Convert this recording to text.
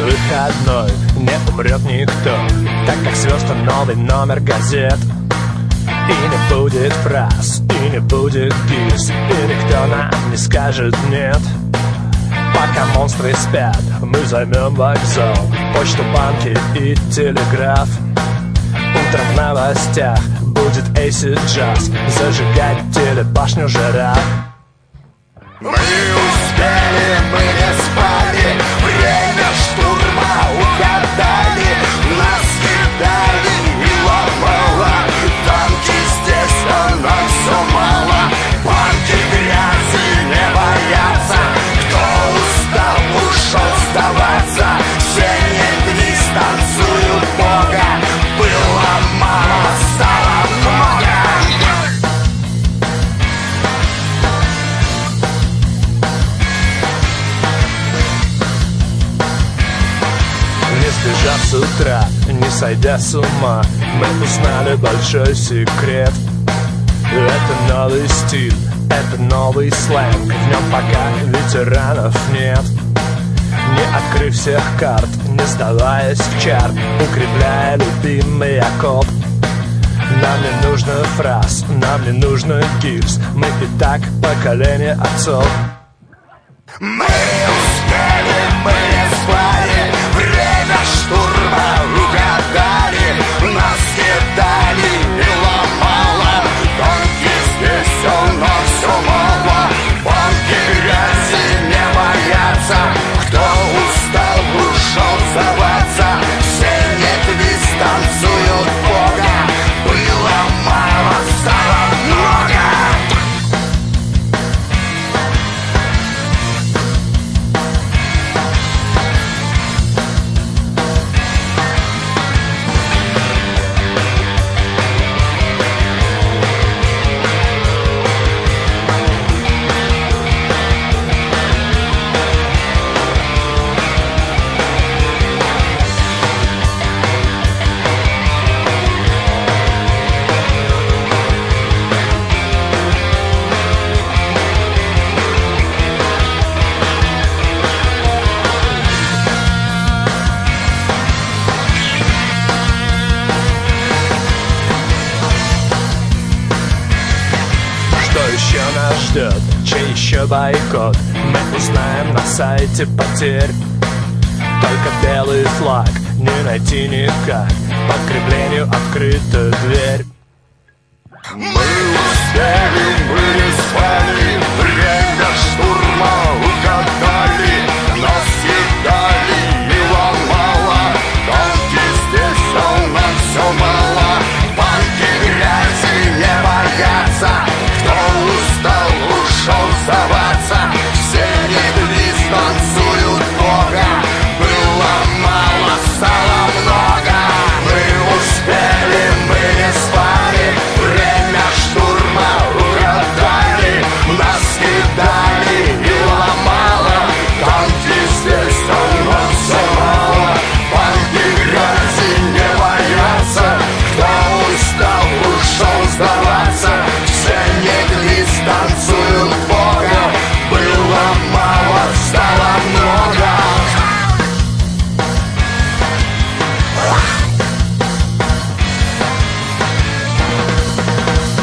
выходной не умрет никто, так как звезд новый номер газет. И не будет фраз, и не будет гильз, и никто нам не скажет нет. Пока монстры спят, мы займем вокзал, почту, банки и телеграф. Утром в новостях будет acid jazz, зажигать телебашню жираф. Мы успели, мы не спали, время штурма угадали, нас кидали и ломало, танки здесь, а нам все мало, банки грязи не боятся, кто устал, ушел сдаваться, все не дистанцуют Бога, было мало, стало много. Не сбежав с утра, не сойдя с ума, мы узнали большой секрет. Это новый стиль, это новый сленг, в нем пока ветеранов нет. Не открыв всех карт, не сдаваясь в чарт, укрепляя любимый окоп. Нам не нужно фраз, нам не нужно гильз, мы и так поколение отцов. Мы успели, мы не спали, время штурма угадали, нас кидали и ломало, танки здесь, но все мало, банки грязи не боятся, кто устал, ушел сдаваться, все не дистанцуют Бога, было мало, стало много. Что еще нас ждет? Чей еще бойкот? Мы узнаем на сайте потерь. Только белый флаг не найти никак, подкреплению открыта дверь. Мы успели, мы не спали.